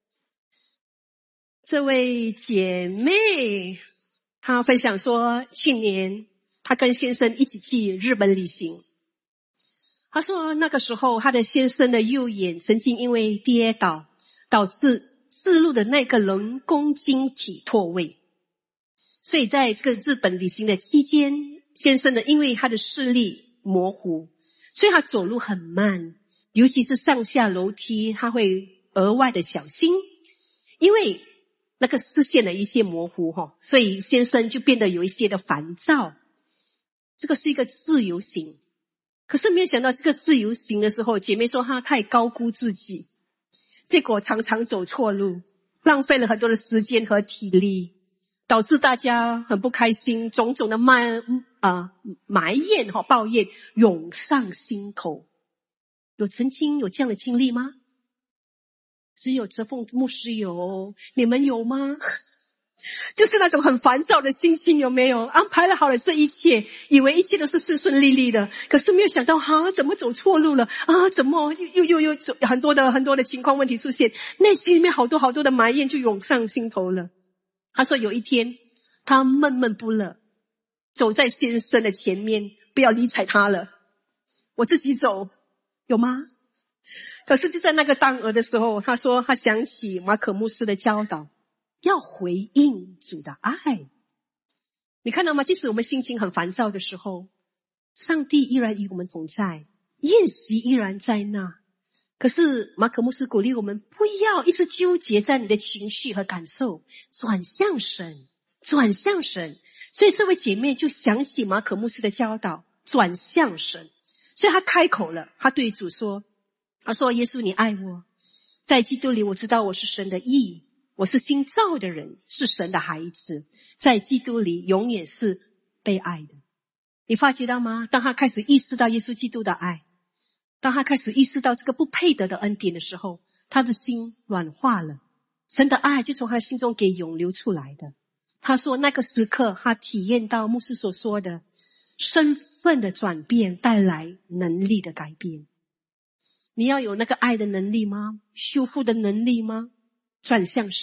A: 这位姐妹她分享说，去年她跟先生一起去日本旅行。她说那个时候她的先生的右眼曾经因为跌倒导致置入的那个人工晶体脱位，所以在这个日本旅行的期间，先生的因为他的视力模糊，所以他走路很慢，尤其是上下楼梯他会额外的小心，因为那个视线的一些模糊，所以先生就变得有一些的烦躁。这个是一个自由行，可是没有想到这个自由行的时候，姐妹说她太高估自己，结果常常走错路，浪费了很多的时间和体力，导致大家很不开心，种种的埋啊埋怨和抱怨涌上心头。有曾经有这样的经历吗？只有哲凤牧师有，你们有吗？就是那种很烦躁的心情，有没有？安排了好了这一切，以为一切都是顺顺利利的，可是没有想到啊，怎么走错路了啊？怎么又又又又走很多的很多的情况问题出现，内心里面好多好多的埋怨就涌上心头了。他说有一天他闷闷不乐，走在先生的前面，不要理睬他了，我自己走，有吗？可是就在那个当儿的时候，他说他想起马可牧师的教导，要回应主的爱。你看到吗？即使我们心情很烦躁的时候，上帝依然与我们同在，宴席依然在那。可是马可牧师鼓励我们不要一直纠结在你的情绪和感受，转向神，转向神。所以这位姐妹就想起马可牧师的教导，转向神。所以她开口了，她对主说，她说耶稣你爱我，在基督里我知道我是神的义，我是新造的人，是神的孩子，在基督里永远是被爱的。你发觉到吗？当她开始意识到耶稣基督的爱，当她开始意识到这个不配得的恩典的时候，她的心软化了，神的爱就从她心中给涌流出来的。她说那个时刻她体验到牧师所说的身份的转变带来能力的改变。你要有那个爱的能力吗？修复的能力吗？转向神，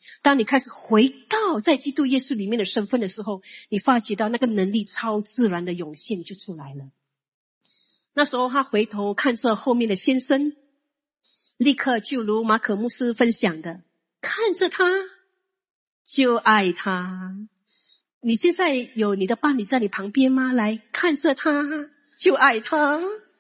A: 当你开始回到在基督耶稣里面的身份的时候，你发觉到那个能力超自然的涌现就出来了。那时候他回头看着后面的先生，立刻就如马可牧师分享的，看着他就爱他。你现在有你的伴侣在你旁边吗？来，看着他就爱他。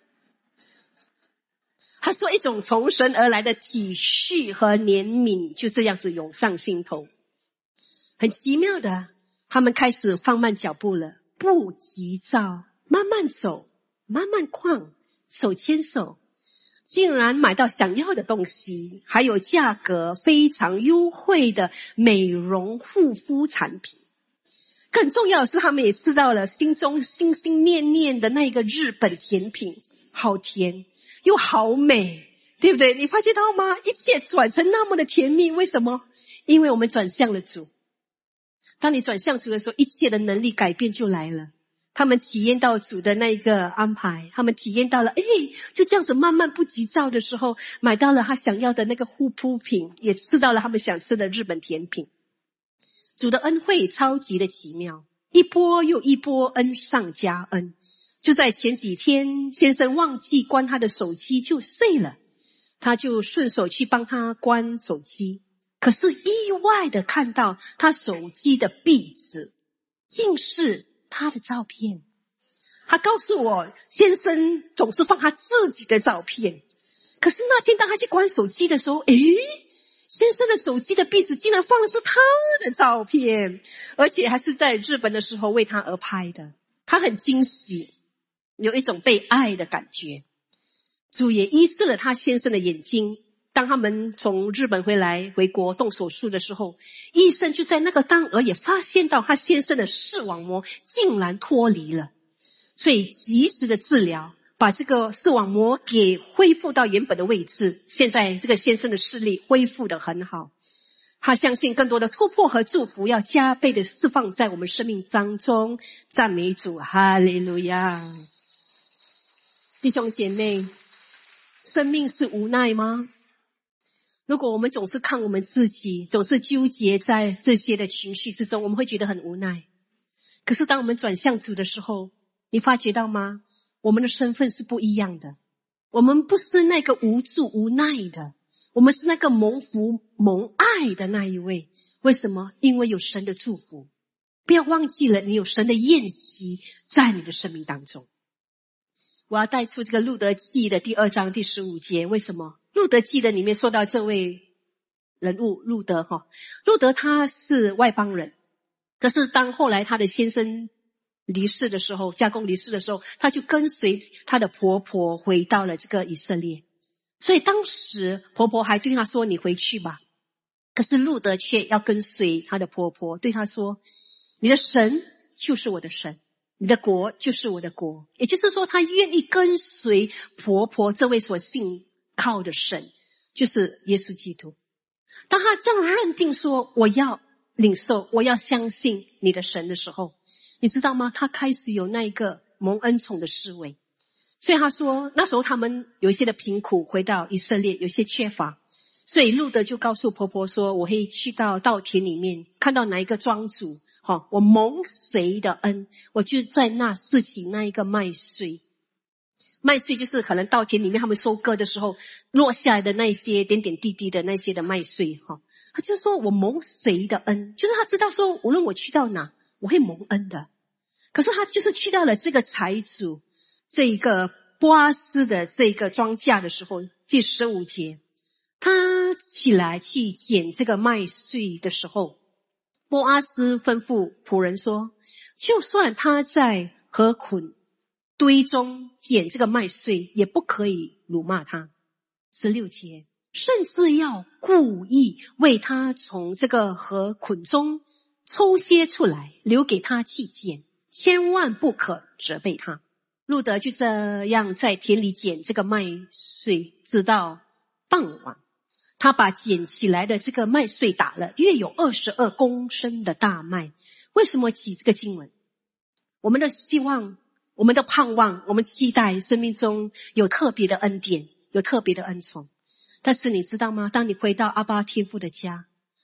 A: 他说一种从神而来的体恤和怜悯就这样子涌上心头。很奇妙的，他们开始放慢脚步了，不急躁，慢慢走，慢慢逛，手牵手，竟然买到想要的东西，还有价格非常优惠的美容护肤产品。更重要的是，他们也吃到了心中心心念念的那个日本甜品，好甜又好美，对不对？你发觉到吗？一切转成那么的甜蜜，为什么？因为我们转向了主。当你转向主的时候，一切的能力改变就来了。他们体验到主的那个安排，他们体验到了，诶，就这样子慢慢不急躁的时候，买到了他想要的那个护肤品，也吃到了他们想吃的日本甜品。主的恩惠超级的奇妙，一波又一波恩上加恩。就在前几天，先生忘记关他的手机就睡了，他就顺手去帮他关手机，可是意外的看到他手机的壁纸竟是他的照片。他告诉我，先生总是放他自己的照片，可是那天当他去关手机的时候，诶，先生的手机的壁纸竟然放的是他的照片，而且还是在日本的时候为他而拍的。他很惊喜，有一种被爱的感觉。主也医治了他先生的眼睛。当他们从日本回来回国动手术的时候，医生就在那个当儿也发现到他先生的视网膜竟然脱离了，所以及时的治疗，把这个视网膜给恢复到原本的位置。现在这个先生的视力恢复得很好。他相信更多的突破和祝福要加倍的释放在我们生命当中。赞美主，哈利路亚。弟兄姐妹，生命是无奈吗？如果我们总是看我们自己，总是纠结在这些的情绪之中，我们会觉得很无奈。可是当我们转向主的时候，你发觉到吗？我们的身份是不一样的。我们不是那个无助无奈的，我们是那个蒙福蒙爱的那一位。为什么？因为有神的祝福。不要忘记了，你有神的宴席在你的生命当中。我要带出这个路德记的第二章第十五节。为什么？路德记的里面说到这位人物路德哈，路德他是外邦人，可是当后来他的先生离世的时候，家公离世的时候，他就跟随他的婆婆回到了这个以色列。所以当时婆婆还对他说，你回去吧。可是路德却要跟随他的婆婆，对他说，你的神就是我的神，你的国就是我的国。也就是说，他愿意跟随婆婆这位所信靠的神，就是耶稣基督。当他这样认定说，我要领受，我要相信你的神的时候，你知道吗？他开始有那一个蒙恩宠的思维。所以他说，那时候他们有一些的贫苦，回到以色列有些缺乏，所以路德就告诉婆婆说，我会去到稻田里面，看到哪一个庄主，哦，我蒙谁的恩，我就在那拾起那一个麦穗。麦穗就是可能稻田里面他们收割的时候落下来的那些点点滴滴的那些的麦穗哈。他就说我蒙谁的恩，就是他知道说无论我去到哪我会蒙恩的。可是他就是去到了这个财主这一个波阿斯的这个庄稼的时候，第十五节，他起来去捡这个麦穗的时候，波阿斯吩咐仆人说，就算他在河捆堆中捡这个麦穗，也不可以辱骂他。十六节，甚至要故意为他从这个河捆中抽些出来，留给他去捡，千万不可责备他。路德就这样在田里捡这个麦穗，直到傍晚。他把捡起来的这个麦穗打了，约有二十二公升的大麦。为什么起这个经文？我们的希望，我们的盼望，我们期待生命中有特别的恩典，有特别的恩宠。但是你知道吗？当你回到阿爸天父的家，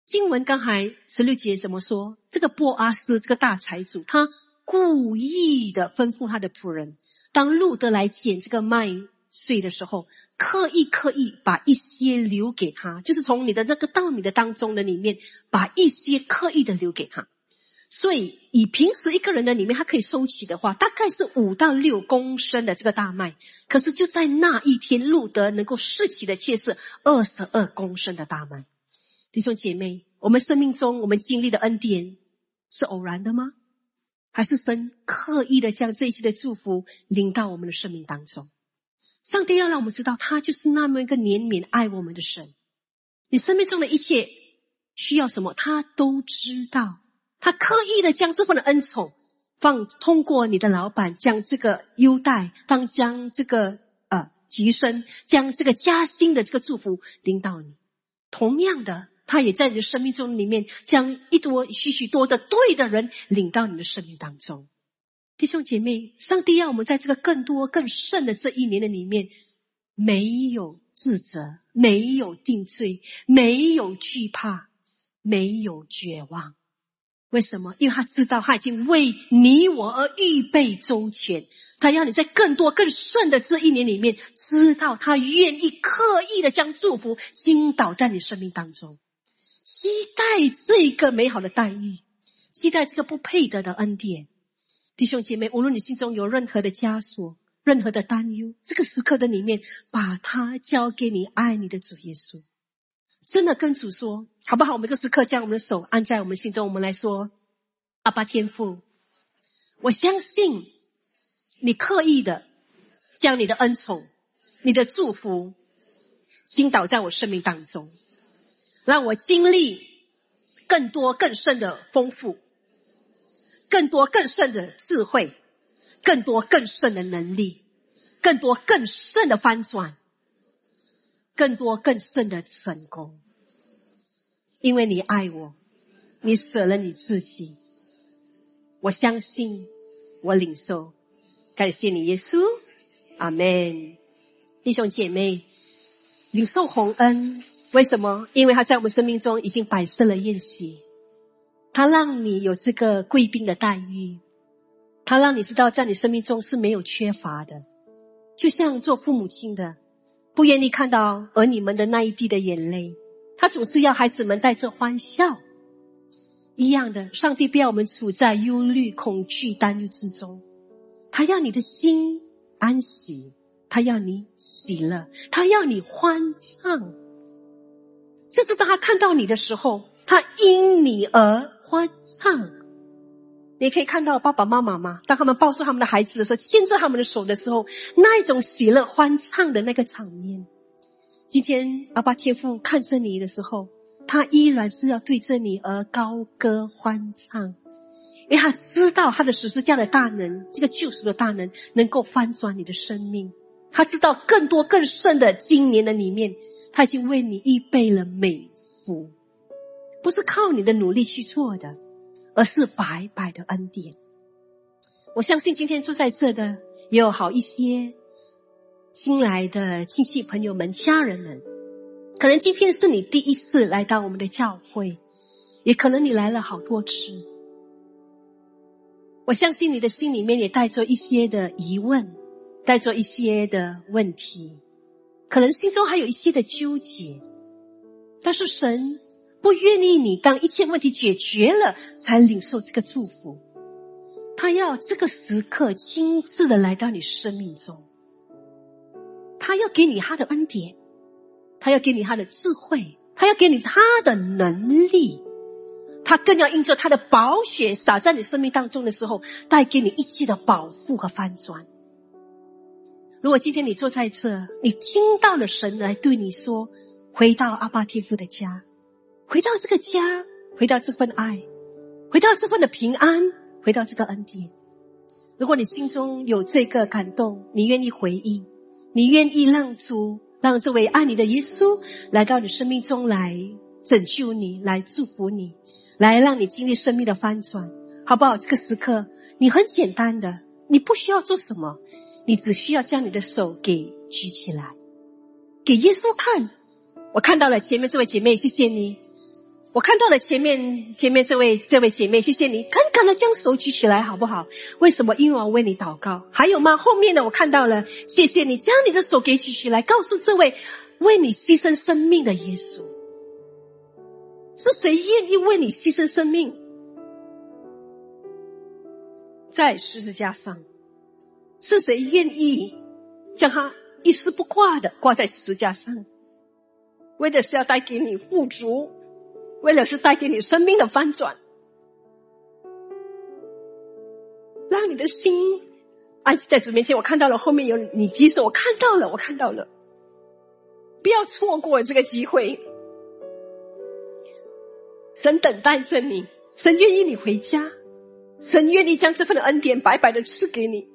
A: 经文刚才十六节怎么说？这个波阿斯这个大财主，他故意的吩咐他的仆人，当路德来捡这个麦穗的时候，刻意刻意把一些留给他，就是从你的那个稻米的当中的里面把一些刻意的留给他。所以以平时一个人的里面他可以收起的话，大概是五到六公升的这个大麦，可是就在那一天路德能够拾起的却是二十二公升的大麦。弟兄姐妹，我们生命中我们经历的恩典是偶然的吗？还是神刻意的将这一些的祝福临到我们的生命当中？上帝要让我们知道他就是那么一个怜悯爱我们的神。你生命中的一切需要什么他都知道，他刻意的将这份的恩宠放通过你的老板将这个优待，当将这个呃提升，将这个加薪的这个祝福临到你。同样的，他也在你的生命中里面将一多许许多的对的人领到你的生命当中。弟兄姐妹，上帝要我们在这个更多更甚的这一年的里面，没有自责，没有定罪，没有惧怕，没有绝望。为什么？因为他知道他已经为你我而预备周全，他要你在更多更甚的这一年里面知道他愿意刻意的将祝福倾倒在你生命当中，期待这个美好的待遇，期待这个不配得的恩典。弟兄姐妹，无论你心中有任何的枷锁，任何的担忧，这个时刻的里面把它交给你爱你的主耶稣，真的跟主说好不好？我们这个时刻将我们的手按在我们心中，我们来说，阿爸天父，我相信你刻意的将你的恩宠，你的祝福倾倒在我生命当中，让我经历更多更深的丰富，更多更深的智慧，更多更深的能力，更多更深的翻转，更多更深的成功。因为你爱我，你舍了你自己，我相信，我领受，感谢你耶稣，阿们。弟兄姐妹，领受洪恩，为什么？因为他在我们生命中已经摆设了宴席，他让你有这个贵宾的待遇，他让你知道在你生命中是没有缺乏的。就像做父母亲的不愿意看到儿女们的那一滴的眼泪，他总是要孩子们带着欢笑一样的。上帝不要我们处在忧虑、恐惧、担忧之中，他要你的心安息，他要你喜乐，他要你欢唱。这是当他看到你的时候，他因你而欢唱。你可以看到爸爸妈妈吗？当他们抱住他们的孩子的时候，牵着他们的手的时候，那一种喜乐欢唱的那个场面。今天阿爸天父看着你的时候，他依然是要对着你而高歌欢唱，因为他知道他的十字架的大能，这个救赎的大能能够翻转你的生命。他知道更多更深的今年的里面，他已经为你预备了美福，不是靠你的努力去做的，而是白白的恩典。我相信今天住在这的也有好一些新来的亲戚朋友们、家人们，可能今天是你第一次来到我们的教会，也可能你来了好多次。我相信你的心里面也带着一些的疑问，带着一些的问题，可能心中还有一些的纠结，但是神不愿意你当一切问题解决了才领受这个祝福，他要这个时刻亲自的来到你生命中，他要给你他的恩典，他要给你他的智慧，他要给你他的能力，他更要因着他的宝血洒在你生命当中的时候，带给你一切的保护和翻转。如果今天你坐在这，你听到了神来对你说，回到阿爸天父的家，回到这个家，回到这份爱，回到这份的平安，回到这个恩典。如果你心中有这个感动，你愿意回应，你愿意让主，让这位爱你的耶稣来到你生命中来拯救你，来祝福你，来让你经历生命的翻转，好不好？这个时刻你很简单的，你不需要做什么，你只需要将你的手给举起来，给耶稣看。我看到了前面这位姐妹，谢谢你， 我看到了前面前面这位这位姐妹，谢谢你敢敢的将手举起来好不好？为什么？因为我为你祷告。还有吗？后面的我看到了，谢谢你将你的手给举起来，告诉这位为你牺牲生命的耶稣。是谁愿意为你牺牲生命？在十字架上，是谁愿意将他一丝不挂的挂在十字架上？为的是要带给你富足，为了是带给你生命的翻转，让你的心安息在主面前。我看到了后面有你举手，我看到了，我看到了，不要错过这个机会。神等待着你，神愿意你回家，神愿意将这份的恩典白白的赐给你，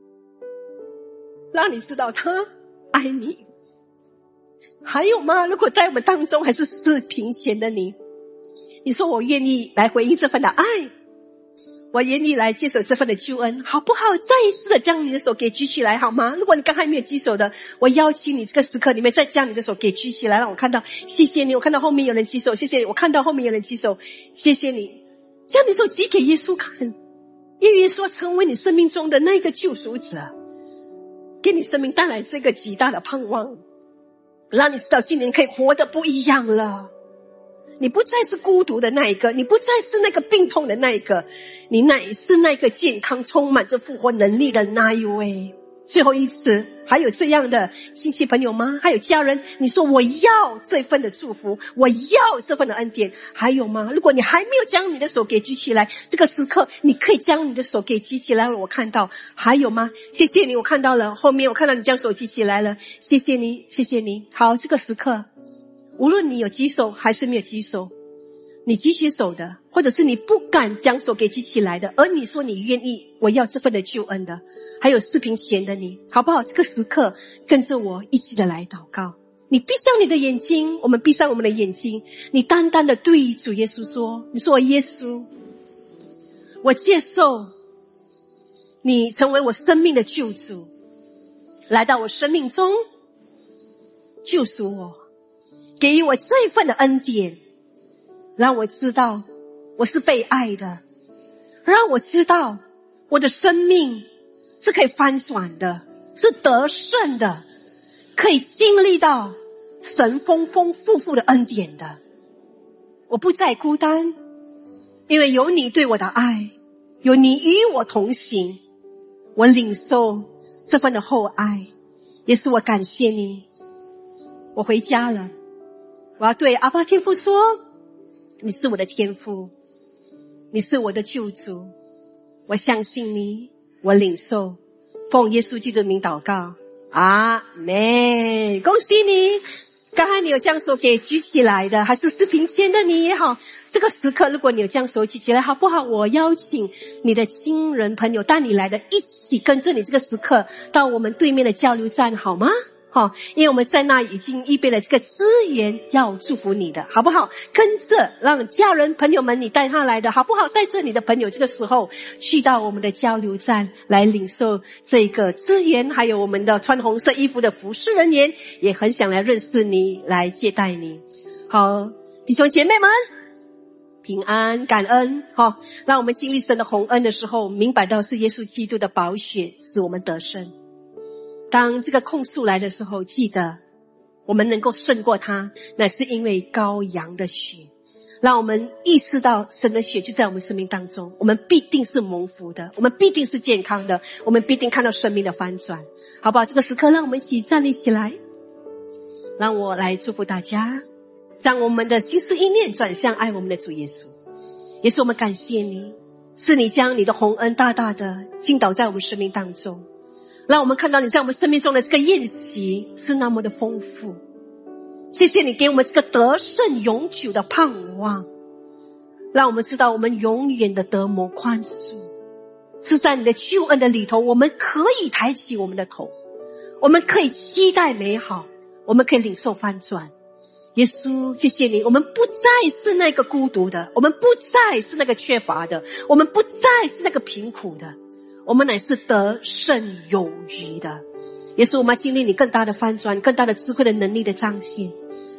A: 让你知道他爱你。还有吗？如果在我们当中还是视频前的你，你说我愿意来回应这份的爱，我愿意来接受这份的救恩，好不好？再一次的将你的手给举起来好吗？如果你刚才没有举手的，我邀请你这个时刻里面再将你的手给举起来，让我看到。谢谢你，我看到后面有人举手，谢谢你，我看到后面有人举手，谢谢你。将你的手举给耶稣看，因为耶稣成为你生命中的那个救赎者，给你生命带来这个极大的盼望，让你知道今年可以活得不一样了。你不再是孤独的那一个，你不再是那个病痛的那一个，你乃是那个健康充满着复活能力的那一位。最后一次，还有这样的亲戚朋友吗？还有家人，你说我要这份的祝福，我要这份的恩典，还有吗？如果你还没有将你的手给举起来，这个时刻你可以将你的手给举起来了，我看到。还有吗？谢谢你，我看到了，后面我看到你将手举起来了，谢谢你，谢谢你。好，这个时刻无论你有举手还是没有举手，你举起手的，或者是你不敢将手给举起来的，而你说你愿意我要这份的救恩的，还有视频前的你，好不好？这个时刻跟着我一起的来祷告。你闭上你的眼睛，我们闭上我们的眼睛，你单单的对主耶稣说，你说耶稣，我接受你成为我生命的救主，来到我生命中救赎我，给予我这一份的恩典，让我知道我是被爱的，让我知道我的生命是可以翻转的，是得胜的，可以经历到神丰丰富富的恩典的。我不再孤单，因为有你对我的爱，有你与我同行，我领受这份的厚爱。也是我感谢你，我回家了，我要对阿爸天父说，你是我的天父，你是我的救主，我相信你，我领受，奉耶稣基督的名祷告，阿们。恭喜你，刚才你有将手给举起来的，还是视频前的你也好，这个时刻如果你有将手举起来，好不好？我邀请你的亲人朋友带你来的，一起跟着你这个时刻到我们对面的交流站好吗？好，因为我们在那已经预备了这个资源要祝福你的，好不好？跟着让家人朋友们你带他来的，好不好？带着你的朋友这个时候去到我们的交流站来领受这个资源，还有我们的穿红色衣服的服侍人员也很想来认识你，来接待你。好，弟兄姐妹们平安感恩。好，让我们经历神的宏恩的时候，明白到是耶稣基督的宝血使我们得胜。当这个控诉来的时候，记得我们能够胜过它，乃是因为羔羊的血。让我们意识到神的血就在我们生命当中，我们必定是蒙福的，我们必定是健康的，我们必定看到生命的翻转，好不好？这个时刻让我们一起站立起来，让我来祝福大家，让我们的心思意念转向爱我们的主耶稣。也是我们感谢你，是你将你的宏恩大大的倾倒在我们生命当中，让我们看到你在我们生命中的这个宴席是那么的丰富。谢谢你给我们这个得胜永久的盼望，让我们知道我们永远的得蒙宽恕，是在你的救恩的里头，我们可以抬起我们的头，我们可以期待美好，我们可以领受翻转。耶稣，谢谢你，我们不再是那个孤独的，我们不再是那个缺乏的，我们不再是那个贫苦的，我们乃是得胜有余的。也是我们经历你更大的翻转，更大的智慧的能力的彰显。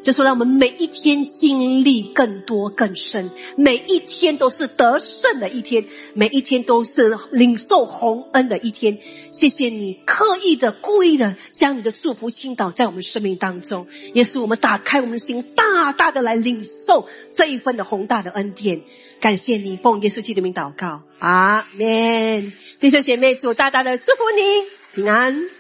A: 就是让我们每一天经历更多更深，每一天都是得胜的一天，每一天都是领受洪恩的一天。谢谢你刻意的故意的将你的祝福倾倒在我们生命当中，也使我们打开我们的心，大大的来领受这一份的宏大的恩典。感谢你，奉耶稣基督的名祷告，阿们。弟兄姐妹，主大大的祝福你平安。